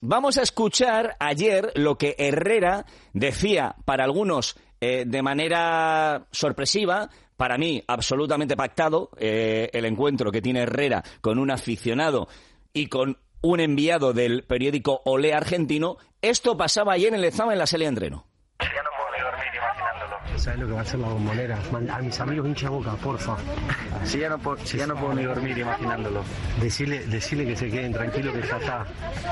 Vamos a escuchar ayer lo que Herrera decía para algunos de manera sorpresiva, para mí absolutamente pactado, el encuentro que tiene Herrera con un aficionado y con un enviado del periódico Olé argentino. Esto pasaba ayer en Lezama en la salida de entreno. Ya no puedo ni dormir imaginándolo. ¿Sabes lo que va a hacer la Bombonera? A mis amigos hincha Boca, porfa. Si ya no puedo ni dormir imaginándolo. Decirle que se queden tranquilos, que ya está.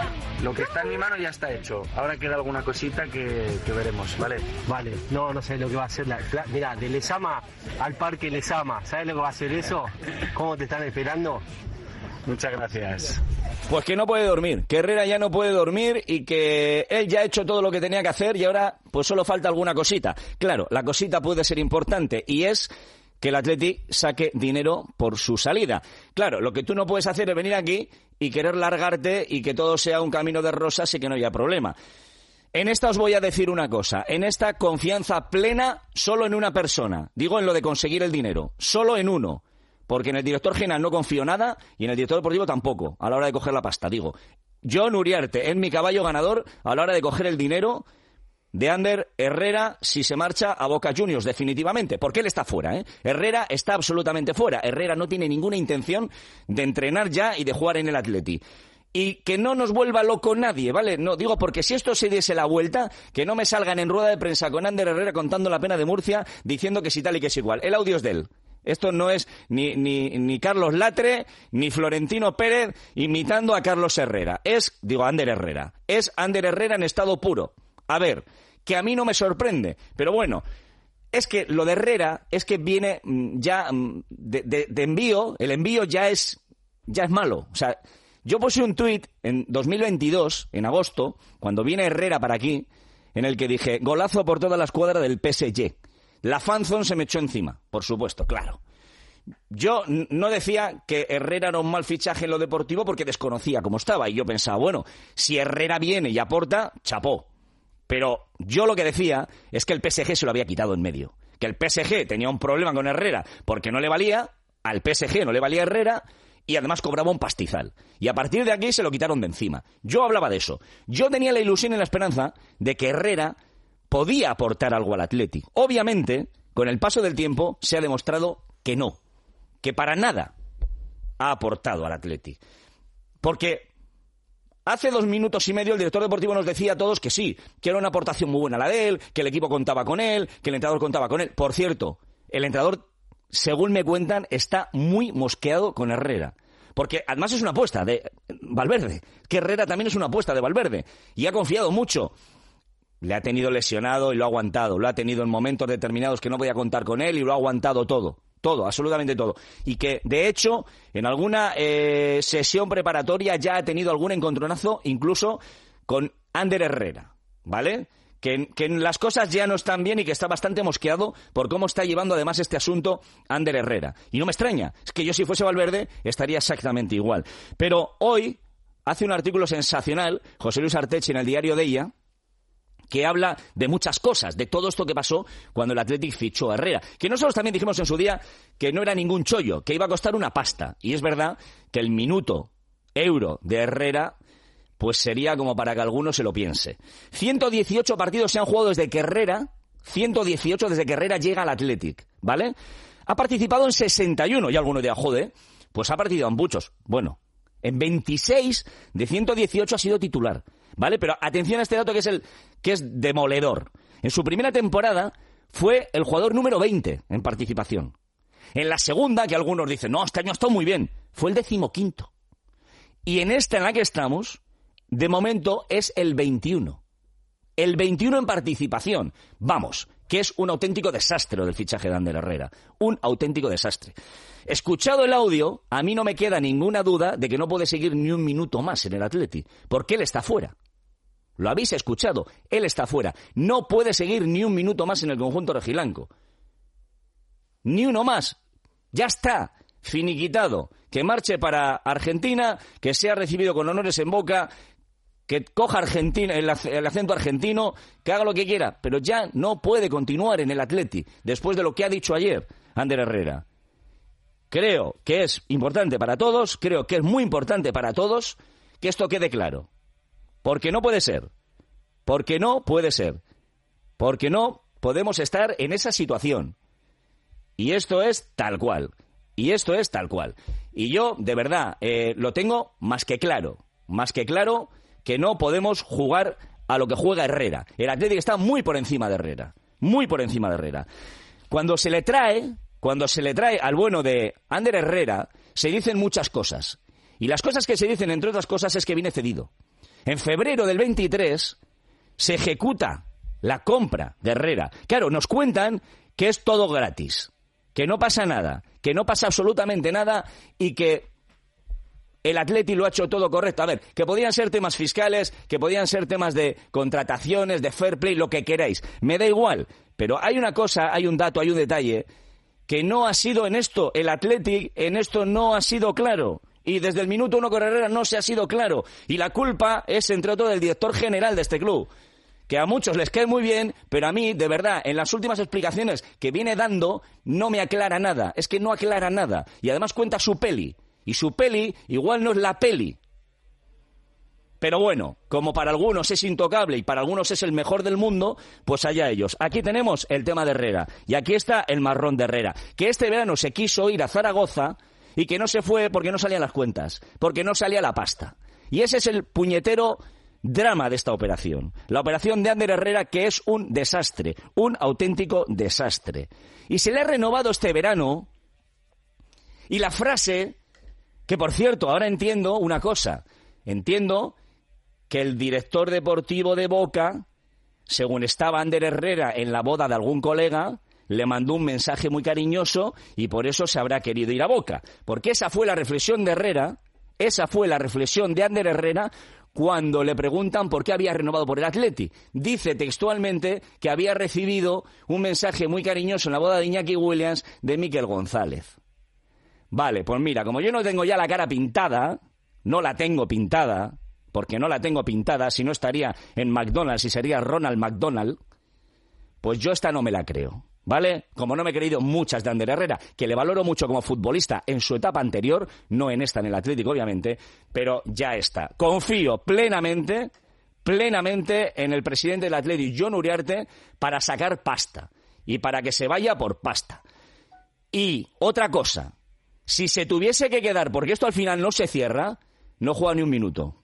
Lo que está en mi mano ya está hecho. Ahora queda alguna cosita que veremos, ¿vale? Vale, no sé lo que va a hacer. Mirá, de Lezama al Parque Lezama. ¿Sabes lo que va a hacer eso? ¿Cómo te están esperando? Muchas gracias. Pues que no puede dormir, que Herrera ya no puede dormir y que él ya ha hecho todo lo que tenía que hacer y ahora pues solo falta alguna cosita. Claro, la cosita puede ser importante y es que el Atleti saque dinero por su salida. Claro, lo que tú no puedes hacer es venir aquí y querer largarte y que todo sea un camino de rosas y que no haya problema. En esta os voy a decir una cosa, en esta confianza plena solo en una persona, digo en lo de conseguir el dinero, solo en uno. Porque en el director general no confío nada y en el director deportivo tampoco, a la hora de coger la pasta, digo. John Uriarte es mi caballo ganador a la hora de coger el dinero de Ander Herrera si se marcha a Boca Juniors, definitivamente, porque él está fuera, ¿eh? Herrera está absolutamente fuera. Herrera no tiene ninguna intención de entrenar ya y de jugar en el Atleti. Y que no nos vuelva loco nadie, ¿vale? No, digo, porque si esto se diese la vuelta, que no me salgan en rueda de prensa con Ander Herrera contando la pena de Murcia, diciendo que si tal y que es igual. El audio es de él. Esto no es ni Carlos Latre, ni Florentino Pérez imitando a Carlos Herrera. Ander Herrera. Es Ander Herrera en estado puro. A ver, que a mí no me sorprende, pero bueno, es que lo de Herrera es que viene ya de envío, el envío ya es malo. O sea, yo puse un tuit en 2022, en agosto, cuando viene Herrera para aquí, en el que dije, golazo por toda la escuadra del PSG. La fanzone se me echó encima, por supuesto, claro. Yo no decía que Herrera era un mal fichaje en lo deportivo porque desconocía cómo estaba. Y yo pensaba, bueno, si Herrera viene y aporta, chapó. Pero yo lo que decía es que el PSG se lo había quitado en medio. Que el PSG tenía un problema con Herrera porque no le valía, al PSG no le valía Herrera y además cobraba un pastizal. Y a partir de aquí se lo quitaron de encima. Yo hablaba de eso. Yo tenía la ilusión y la esperanza de que Herrera podía aportar algo al Atleti. Obviamente, con el paso del tiempo se ha demostrado que no, que para nada ha aportado al Atleti. Porque hace 2 minutos y medio el director deportivo nos decía a todos que sí, que era una aportación muy buena la de él, que el equipo contaba con él, que el entrenador contaba con él. Por cierto, el entrenador, según me cuentan, está muy mosqueado con Herrera. Porque además es una apuesta de Valverde, que Herrera también es una apuesta de Valverde, y ha confiado mucho. Le ha tenido lesionado y lo ha aguantado. Lo ha tenido en momentos determinados que no podía contar con él y lo ha aguantado todo. Todo, absolutamente todo. Y que, de hecho, en alguna sesión preparatoria ya ha tenido algún encontronazo, incluso con Ander Herrera, ¿vale? Que las cosas ya no están bien y que está bastante mosqueado por cómo está llevando además este asunto Ander Herrera. Y no me extraña. Es que yo si fuese Valverde estaría exactamente igual. Pero hoy hace un artículo sensacional José Luis Arteche en el diario de ella, que habla de muchas cosas, de todo esto que pasó cuando el Athletic fichó a Herrera. Que nosotros también dijimos en su día que no era ningún chollo, que iba a costar una pasta. Y es verdad que el minuto euro de Herrera pues sería como para que alguno se lo piense. 118 partidos se han jugado desde que Herrera llega al Athletic, ¿vale? Ha participado en 61, y alguno dirá, joder, pues ha participado en muchos. Bueno, en 26 de 118 ha sido titular, ¿vale? Pero atención a este dato que es demoledor. En su primera temporada fue el jugador número 20 en participación. En la segunda, que algunos dicen, no, este año está muy bien, fue el 15º. Y en esta en la que estamos, de momento es el 21. El 21 en participación. Vamos, que es un auténtico desastre del fichaje de Ander Herrera. Un auténtico desastre. Escuchado el audio, a mí no me queda ninguna duda de que no puede seguir ni un minuto más en el Atleti, porque él está fuera. Lo habéis escuchado, él está fuera. No puede seguir ni un minuto más en el conjunto rojiblanco. Ni uno más. Ya está, finiquitado. Que marche para Argentina, que sea recibido con honores en Boca, que coja Argentina, el acento argentino, que haga lo que quiera, pero ya no puede continuar en el Atleti, después de lo que ha dicho ayer Ander Herrera. Creo que es importante para todos, creo que es muy importante para todos que esto quede claro. Porque no puede ser. Porque no puede ser. Porque no podemos estar en esa situación. Y esto es tal cual. Y esto es tal cual. Y yo, de verdad, lo tengo más que claro. Más que claro que no podemos jugar a lo que juega Herrera. El Atlético está muy por encima de Herrera. Muy por encima de Herrera. Cuando se le trae al bueno de Ander Herrera, se dicen muchas cosas. Y las cosas que se dicen, entre otras cosas, es que viene cedido. En febrero del 23 se ejecuta la compra de Herrera. Claro, nos cuentan que es todo gratis, que no pasa nada, que no pasa absolutamente nada y que el Atleti lo ha hecho todo correcto. A ver, que podían ser temas fiscales, que podían ser temas de contrataciones, de fair play, lo que queráis. Me da igual, pero hay una cosa, hay un dato, hay un detalle que no ha sido en esto. El Atleti en esto no ha sido claro. Y desde el minuto 1 con Herrera no se ha sido claro. Y la culpa es, entre otros, del director general de este club. Que a muchos les cae muy bien, pero a mí, de verdad, en las últimas explicaciones que viene dando, no me aclara nada. Es que no aclara nada. Y además cuenta su peli. Y su peli igual no es la peli. Pero bueno, como para algunos es intocable y para algunos es el mejor del mundo, pues allá ellos. Aquí tenemos el tema de Herrera. Y aquí está el marrón de Herrera. Que este verano se quiso ir a Zaragoza y que no se fue porque no salían las cuentas. Porque no salía la pasta. Y ese es el puñetero drama de esta operación. La operación de Ander Herrera, que es un desastre, un auténtico desastre. Y se le ha renovado este verano, y la frase, que por cierto, ahora entiendo una cosa, entiendo que el director deportivo de Boca, según estaba Ander Herrera en la boda de algún colega, le mandó un mensaje muy cariñoso y por eso se habrá querido ir a Boca. Porque esa fue la reflexión de Herrera, esa fue la reflexión de Ander Herrera cuando le preguntan por qué había renovado por el Atleti. Dice textualmente que había recibido un mensaje muy cariñoso en la boda de Iñaki Williams de Mikel González. Vale, pues mira, como yo no tengo ya la cara pintada, no la tengo pintada, porque no la tengo pintada, si no estaría en McDonald's y sería Ronald McDonald, pues yo esta no me la creo. ¿Vale? Como no me he creído muchas de Ander Herrera, que le valoro mucho como futbolista en su etapa anterior, no en esta, en el Atlético, obviamente, pero ya está. Confío plenamente en el presidente del Atlético, Jon Uriarte, para sacar pasta y para que se vaya por pasta. Y otra cosa, si se tuviese que quedar, porque esto al final no se cierra, no juega ni un minuto.